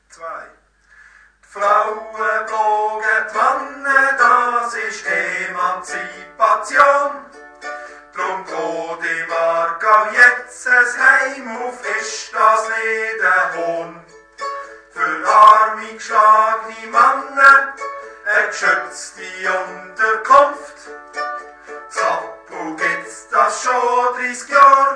2. Die Frauen blogen die Männer, das ist Emanzipation. Drum geht im Aargau jetzt ein Heim auf, ist das nicht ein Hohn. Für arme, geschlagene Männer eine geschützte Unterkunft. Zappel gibt's das schon 30 Jahre.